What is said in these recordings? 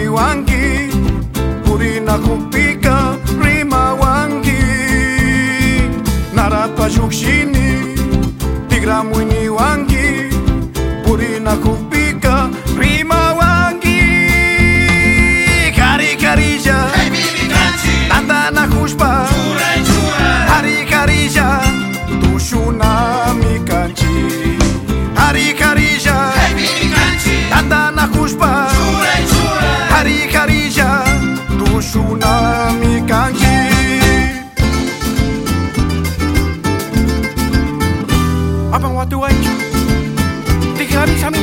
wangi Purina kupika rima wangi Narapa jukshini Tigra mwini wangi Purina kupika rima wangi Kari karija Tata na kushpa Hari karija Tushuna mikanchi Hari karija Tata na kushpa Hari karija Tushuna mikanchi Abang watu wanju Tiga hari sami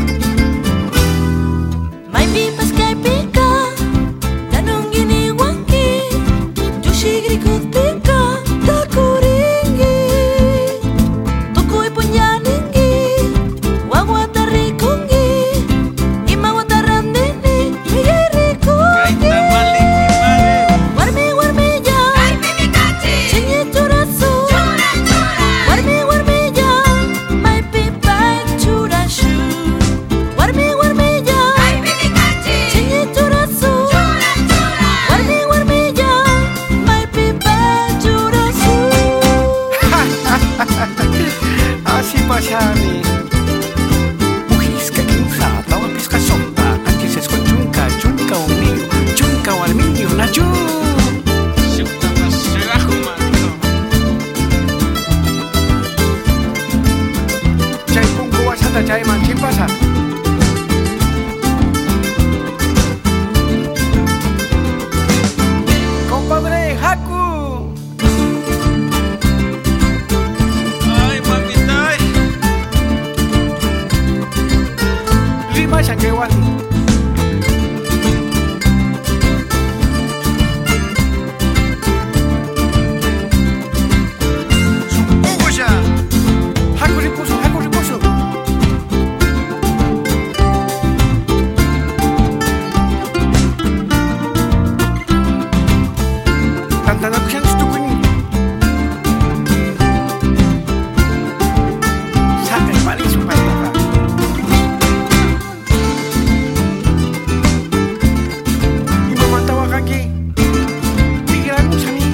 Mai pipas kai pika Danong gini wangi Joshi giri kutika Takuringi Tukui punya linggi Wawata rikungi Ima wata randini Migiri kungi Warmi warmi ja Chingi turasu Warmi warmi ja Mai pipai curashu Warmi warmi ja Chingi turasu Warmi warmi ja Mai pipai curashu Así pasani Muhis ka kinsa Tawa pis ka sokta Antis es ko chunka Chunka o mío Chunka o al mío Na chu Chay punko wasata chay man chimpasa Compadre Haku Ay, mamita. Lima Shanghewali Sumpuya Haku ripuso Tantana kusang stukuni Sakay paling supaya Imamatawa kaki Pikiran mo sa mi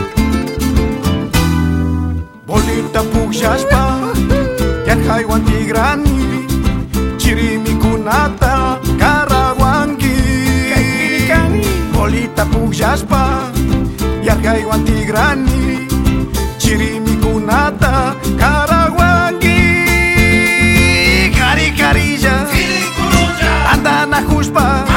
Bolita pugyaspa Yan haywan tigrani Chirimi kunata Karawangi Bolita pugyaspa Yan haywan tigrani Chirimi kunata Karawangi Kari karija Anda na kushpa